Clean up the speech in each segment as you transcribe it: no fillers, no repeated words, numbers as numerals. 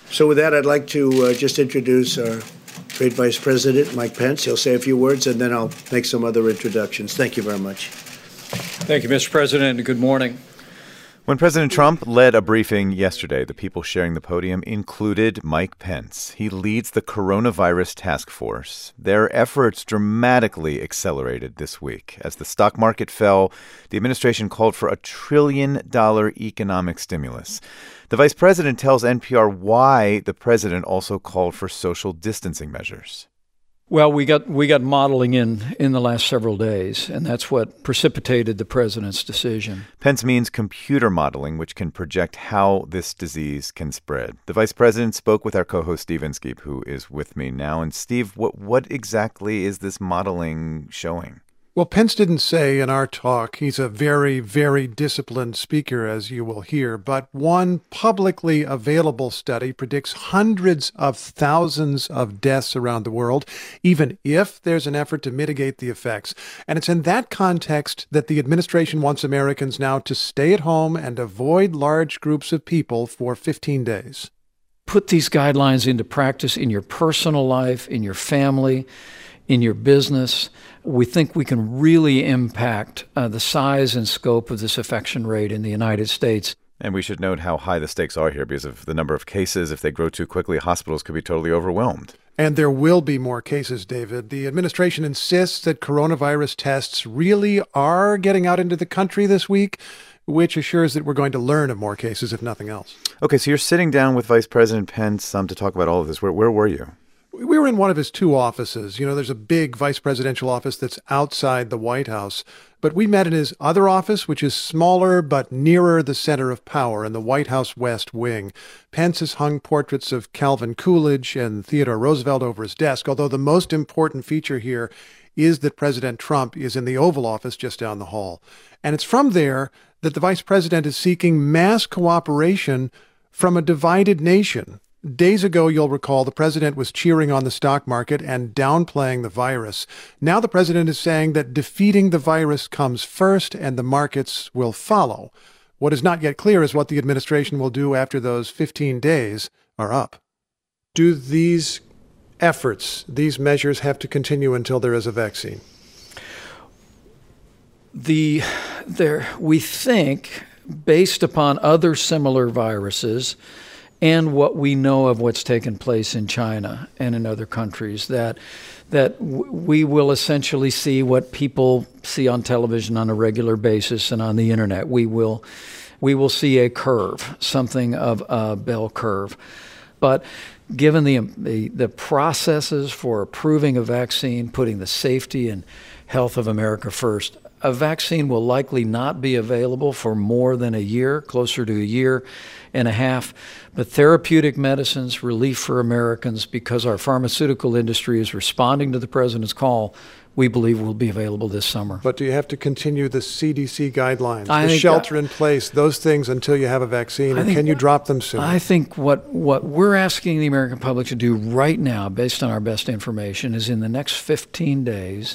So with that, I'd like to just introduce our Trade Vice President, Mike Pence. He'll say a few words, and then I'll make some other introductions. Thank you very much. Thank you, Mr. President, and good morning. When President Trump led a briefing yesterday, the people sharing the podium included Mike Pence. He leads the coronavirus task force. Their efforts dramatically accelerated this week. As the stock market fell, the administration called for $1 trillion economic stimulus. The vice president tells NPR why the president also called for social distancing measures. Well, we got modeling in the last several days, and that's what precipitated the president's decision. Pence means computer modeling, which can project how this disease can spread. The vice president spoke with our co-host Steve Inskeep, who is with me now. And Steve, what exactly is this modeling showing? Well, Pence didn't say in our talk. He's a very, very disciplined speaker, as you will hear. But one publicly available study predicts hundreds of thousands of deaths around the world, even if there's an effort to mitigate the effects. And it's in that context that the administration wants Americans now to stay at home and avoid large groups of people for 15 days. Put these guidelines into practice in your personal life, in your family, in your business. We think we can really impact the size and scope of this infection rate in the United States. And we should note how high the stakes are here because of the number of cases. If they grow too quickly, hospitals could be totally overwhelmed. And there will be more cases, David. The administration insists that coronavirus tests really are getting out into the country this week, which assures that we're going to learn of more cases, if nothing else. Okay, so you're sitting down with Vice President Pence to talk about all of this. Where were you? We were in one of his two offices. You know, there's a big vice presidential office that's outside the White House. But we met in his other office, which is smaller but nearer the center of power in the White House West Wing. Pence has hung portraits of Calvin Coolidge and Theodore Roosevelt over his desk, although the most important feature here is that President Trump is in the Oval Office just down the hall. And it's from there that the vice president is seeking mass cooperation from a divided nation. Days ago, you'll recall, the president was cheering on the stock market and downplaying the virus. Now the president is saying that defeating the virus comes first and the markets will follow. What is not yet clear is what the administration will do after those 15 days are up. Do these efforts, these measures have to continue until there is a vaccine? We think, based upon other similar viruses, and what we know of what's taken place in China and in other countries, that we will essentially see what people see on television on a regular basis and on the internet. We will see a curve, something of a bell curve. But given the processes for approving a vaccine, putting the safety and health of America first, a vaccine will likely not be available for more than a year, closer to a year and a half. But therapeutic medicines, relief for Americans, because our pharmaceutical industry is responding to the president's call, we believe will be available this summer. But do you have to continue the CDC guidelines, the shelter in place, those things until you have a vaccine, or can you drop them soon? I think what we're asking the American public to do right now, based on our best information, is in the next 15 days,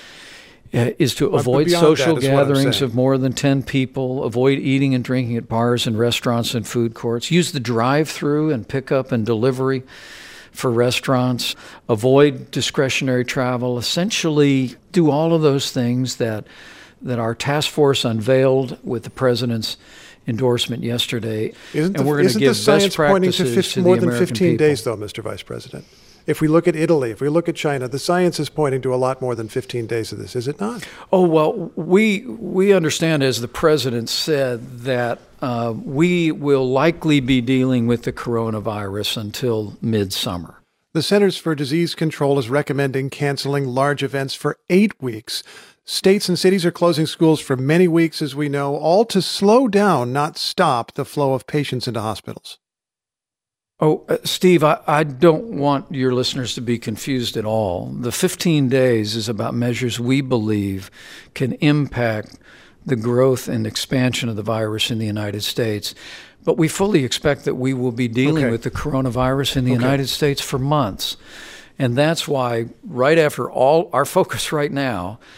is to avoid social gatherings of more than 10 people, avoid eating and drinking at bars and restaurants and food courts, use the drive-through and pickup and delivery for restaurants, avoid discretionary travel, essentially do all of those things that our task force unveiled with the president's endorsement yesterday. Isn't the science pointing to more than 15 days, though, Mr. Vice President? If we look at Italy, if we look at China, the science is pointing to a lot more than 15 days of this, is it not? Oh, well, we understand, as the president said, that we will likely be dealing with the coronavirus until midsummer. The Centers for Disease Control is recommending canceling large events for 8 weeks. States and cities are closing schools for many weeks, as we know, all to slow down, not stop, the flow of patients into hospitals. Oh, Steve, I don't want your listeners to be confused at all. The 15 days is about measures we believe can impact the growth and expansion of the virus in the United States. But we fully expect that we will be dealing with the coronavirus in the United States for months. And that's why right after all, our focus right now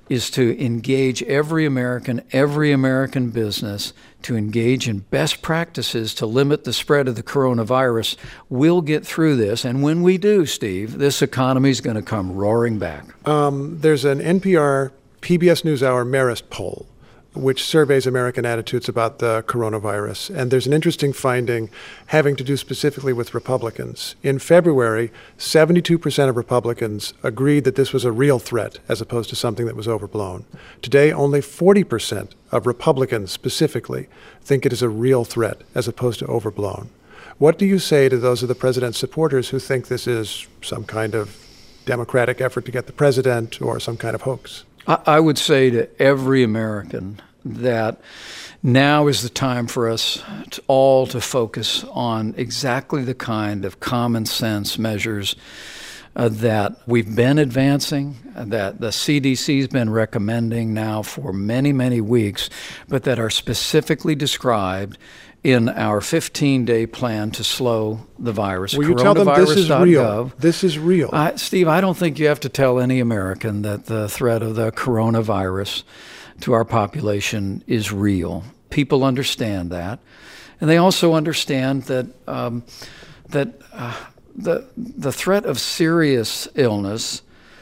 is to engage every American business to engage in best practices to limit the spread of the coronavirus. We'll get through this. And when we do, Steve, this economy is going to come roaring back. There's an NPR PBS NewsHour Marist poll which surveys American attitudes about the coronavirus. And there's an interesting finding having to do specifically with Republicans. In February, 72% of Republicans agreed that this was a real threat as opposed to something that was overblown. Today, only 40% of Republicans specifically think it is a real threat as opposed to overblown. What do you say to those of the president's supporters who think this is some kind of Democratic effort to get the president or some kind of hoax? I would say to every American that now is the time for us all to focus on exactly the kind of common sense measures that we've been advancing, that the CDC's been recommending now for many, many weeks, but that are specifically described in our 15-day plan to slow the virus. Will you tell them this is real? This is real. Steve, I don't think you have to tell any American that the threat of the coronavirus to our population is real. People understand that. And they also understand that the threat of serious illness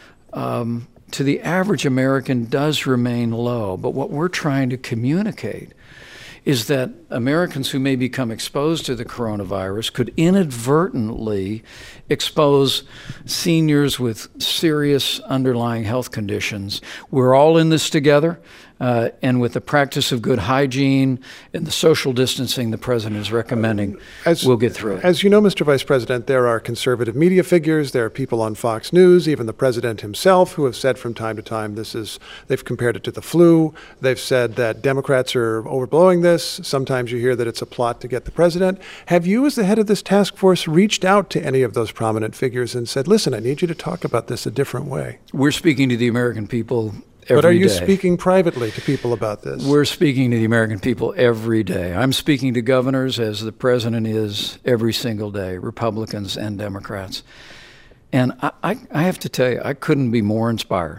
to the average American does remain low. But what we're trying to communicate is that Americans who may become exposed to the coronavirus could inadvertently expose seniors with serious underlying health conditions. We're all in this together, and with the practice of good hygiene and the social distancing the president is recommending, we'll get through it. As you know, Mr. Vice President, there are conservative media figures, there are people on Fox News, even the president himself, who have said from time to time they've compared it to the flu. They've said that Democrats are overblowing this. Sometimes you hear that it's a plot to get the president. Have you, as the head of this task force, reached out to any of those prominent figures and said, listen, I need you to talk about this a different way? We're speaking to the American people every day. But are you speaking privately to people about this? We're speaking to the American people every day. I'm speaking to governors, as the president is, every single day, Republicans and Democrats. And I have to tell you, I couldn't be more inspired.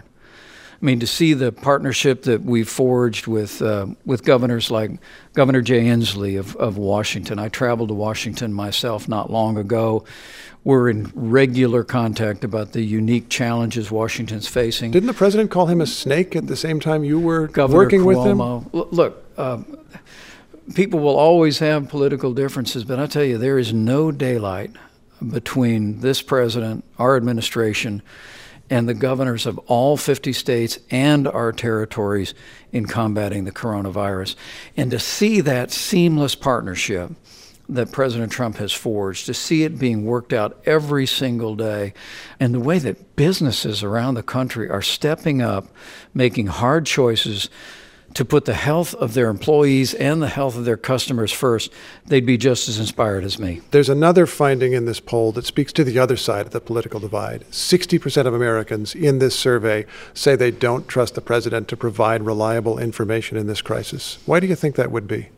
I mean, to see the partnership that we've forged with governors like Governor Jay Inslee of Washington. I traveled to Washington myself not long ago. We're in regular contact about the unique challenges Washington's facing. Didn't the president call him a snake at the same time you were Governor working Cuomo. with him? Look, people will always have political differences, but I tell you, there is no daylight between this president, our administration, and the governors of all 50 states and our territories in combating the coronavirus. And to see that seamless partnership that President Trump has forged, to see it being worked out every single day, and the way that businesses around the country are stepping up, making hard choices to put the health of their employees and the health of their customers first, they'd be just as inspired as me. There's another finding in this poll that speaks to the other side of the political divide. 60% of Americans in this survey say they don't trust the president to provide reliable information in this crisis. Why do you think that would be?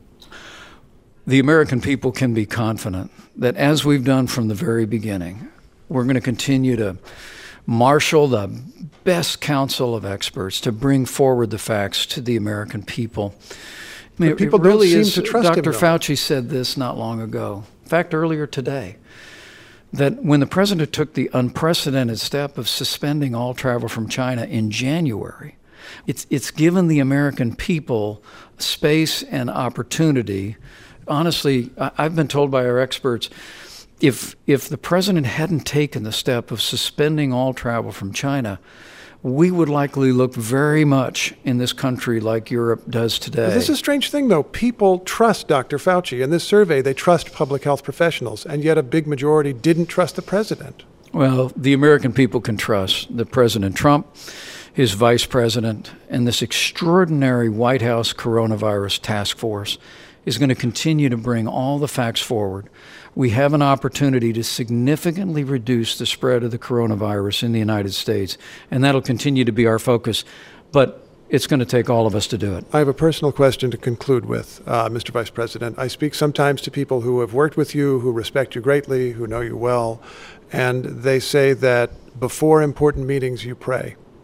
The American people can be confident that, as we've done from the very beginning, we're going to continue to marshal the best council of experts to bring forward the facts to the American people. I mean, people it really don't is. seem to trust him, Dr. though. Fauci said this not long ago. In fact, earlier today, that when the president took the unprecedented step of suspending all travel from China in January, it's given the American people space and opportunity. Honestly, I've been told by our experts, if the president hadn't taken the step of suspending all travel from China, we would likely look very much in this country like Europe does today. This is a strange thing, though. People trust Dr. Fauci. In this survey, they trust public health professionals, and yet a big majority didn't trust the president. Well, the American people can trust the President Trump, his vice president, and this extraordinary White House coronavirus task force is going to continue to bring all the facts forward. We have an opportunity to significantly reduce the spread of the coronavirus in the United States, and that'll continue to be our focus, but it's going to take all of us to do it. I have a personal question to conclude with, Mr. Vice President. I speak sometimes to people who have worked with you, who respect you greatly, who know you well, and they say that before important meetings, you pray.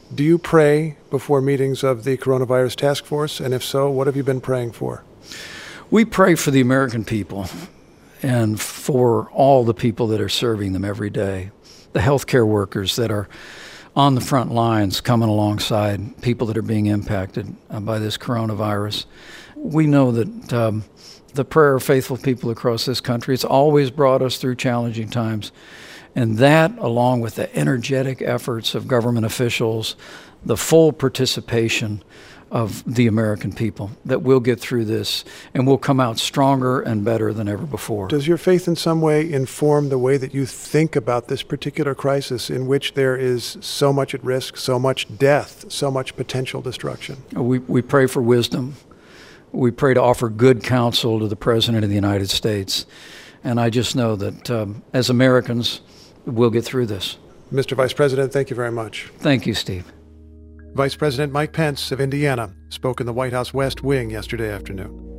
Do you pray before meetings of the coronavirus task force? And if so, what have you been praying for? We pray for the American people and for all the people that are serving them every day, the healthcare workers that are on the front lines coming alongside people that are being impacted by this coronavirus. We know that the prayer of faithful people across this country, it's always brought us through challenging times. And that, along with the energetic efforts of government officials, the full participation of the American people, that we'll get through this and we'll come out stronger and better than ever before. Does your faith in some way inform the way that you think about this particular crisis in which there is so much at risk, so much death, so much potential destruction? We pray for wisdom. We pray to offer good counsel to the President of the United States. And I just know that as Americans, we'll get through this. Mr. Vice President, thank you very much. Thank you, Steve. Vice President Mike Pence of Indiana spoke in the White House West Wing yesterday afternoon.